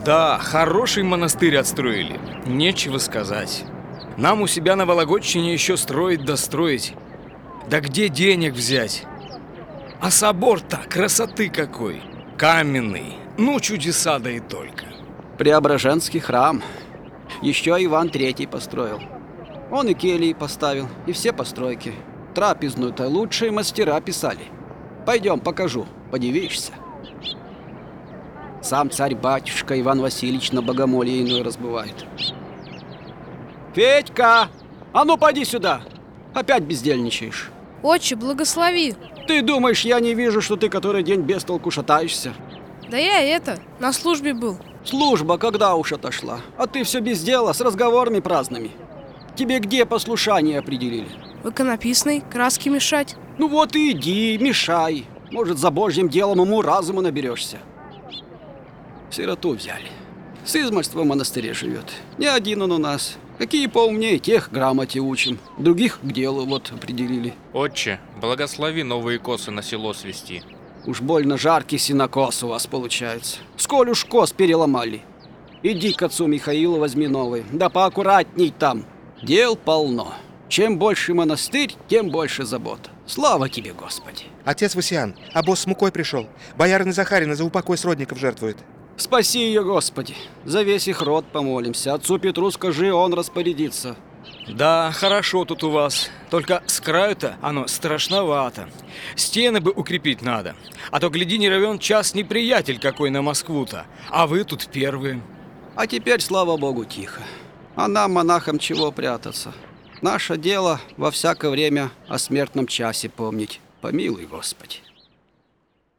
Да, хороший монастырь отстроили, нечего сказать. Нам у себя на Вологодчине еще строить достроить. Да где денег взять? А собор-то красоты какой! Каменный, ну чудеса да и только. Преображенский храм. Еще Иван Третий построил. Он и келии поставил, и все постройки. Трапезную-то лучшие мастера писали. Пойдем, покажу, подивишься. Сам царь-батюшка Иван Васильевич на богомолье иной раз бывает. Федька, а ну поди сюда! Опять бездельничаешь. Отче, благослови. Ты думаешь, я не вижу, что ты который день без толку шатаешься? Да я на службе был. Служба когда уж отошла, а ты все без дела, с разговорами праздными. Тебе где послушание определили? В иконописной краски мешать. Ну вот и иди, мешай. Может, за Божьим делом уму-разуму наберешься. Сироту взяли. С измольства в монастыре живет. Не один он у нас. Какие поумнее, тех грамоте учим. Других к делу вот определили. Отче, благослови новые косы на село свести. Уж больно жаркий сенокос у вас получается. Сколь уж кос переломали. Иди к отцу Михаилу, возьми новый. Да поаккуратней там. Дел полно. Чем больше монастырь, тем больше забот. Слава тебе, Господи. Отец Васиан, обоз с мукой пришел. Боярин Захарина за упокой сродников жертвует. Спаси ее, Господи. За весь их род помолимся. Отцу Петру скажи, он распорядится. Да, хорошо тут у вас. Только с краю-то оно страшновато. Стены бы укрепить надо. А то, гляди, не равен час неприятель какой на Москву-то. А вы тут первые. А теперь, слава Богу, тихо. А нам, монахам, чего прятаться? Наше дело во всякое время о смертном часе помнить. Помилуй, Господи.